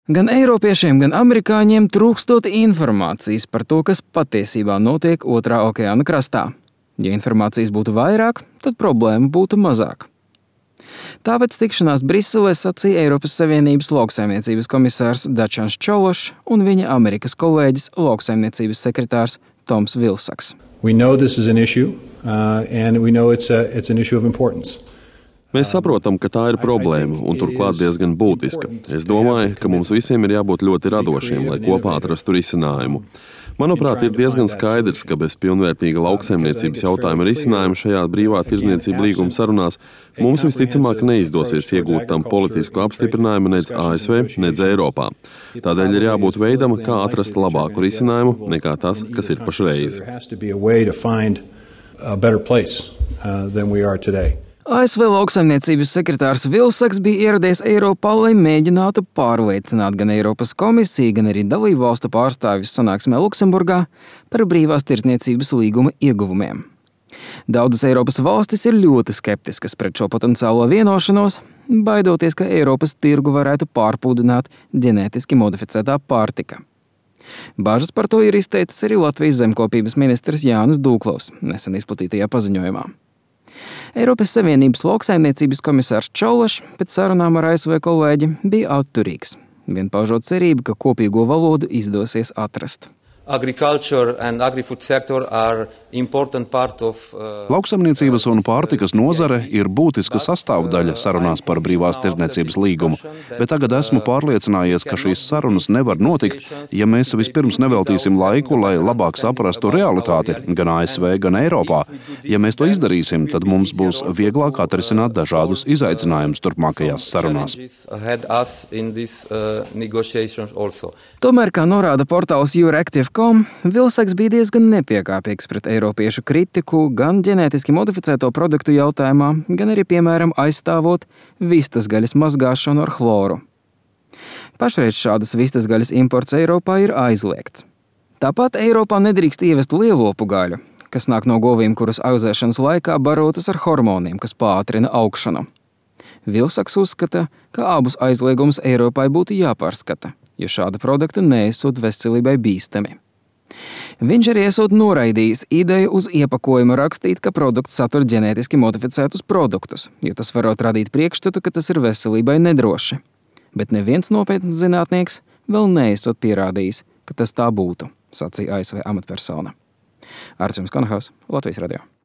Gan eiropiešiem, gan amerikāņiem trūkstot informācijas par to, kas patiesībā notiek otrā okeāna krastā. Ja informācijas būtu vairāk, tad problēma būtu mazāk. Tāpēc tikšanās Briselē sacīja Eiropas Savienības lauksaimniecības komisārs Dačans Čološs un viņa Amerikas kolēģis lauksaimniecības sekretārs Toms Vilsaks. We know this is an issue, and we know it's an issue of importance. Mēs saprotam, ka tā ir problēma un turklāt diezgan būtiska. Es domāju, ka mums visiem ir jābūt ļoti radošiem, lai kopā atrastu risinājumu. Manuprāt, ir diezgan skaidrs, ka bez pilnvērtīga lauksaimniecības jautājuma risinājuma šajā brīvā tirdzniecība līguma sarunās mums visticamāk neizdosies iegūt tam politisku apstiprinājumu nec ASV, nec Eiropā. Tādēļ ir jābūt veidam, kā atrast labāku risinājumu nekā tas, kas ir pašreiz. ASV lauksaimniecības sekretārs Vilsaks bija ieradies Eiropā, lai mēģinātu pārliecināt gan Eiropas komisiju, gan arī dalību valstu pārstāvjus sanāksmē Luksemburgā par brīvās tirdzniecības līguma ieguvumiem. Daudzas Eiropas valstis ir ļoti skeptiskas pret šo potenciālo vienošanos, baidoties, ka Eiropas tirgu varētu pārpludināt ģenētiski modificētā pārtika. Bažas par to ir izteicis arī Latvijas zemkopības ministrs Jānis Dūklovs nesen izplatītajā paziņojumā. Eiropas Savienības lauksaimniecības komisārs Čološs pēc sarunām ar ASV kolēģi bija atturīgs, vien paužot cerību, ka kopīgo valodu izdosies atrast. Lauksaimniecības un pārtikas nozare ir būtiska sastāvdaļa sarunās par brīvās tirdzniecības līgumu, bet tagad esmu pārliecinājies, ka šīs sarunas nevar notikt, ja mēs vispirms neveltīsim laiku, lai labāk saprastu realitāti gan ASV, gan Eiropā. Ja mēs to izdarīsim, tad mums būs vieglāk atrisināt dažādus izaicinājumus turpmākajās sarunās. Tomēr, kā norāda portāls Euractiv.com, Vilsaks bija diezgan nepiekāpīgs pret eiropiešu kritiku gan ģenētiski modificēto produktu jautājumā, gan arī, piemēram, aizstāvot vistas gaļas mazgāšanu ar chloru. Pašreiz šādas vistas gaļas imports Eiropā ir aizliegts. Tāpat Eiropā nedrīkst ievest lielopu gaļu, kas nāk no govīm, kuras audzēšanas laikā barotas ar hormoniem, kas pātrina augšanu. Vilsaks uzskata, ka abus aizliegumus Eiropai būtu jāpārskata, jo šāda produkta neesot veselībai bīstami. Viņš arī esot noraidījis ideju uz iepakojuma rakstīt, ka produkts satur ģenētiski modificētus produktus, jo tas varot radīt priekšstatu, ka tas ir veselībai nedroši. Bet neviens nopietns zinātnieks vēl neesot pierādījis, ka tas tā būtu, sacīja ASV amatpersona. Arcis Konhaus, Latvijas radio.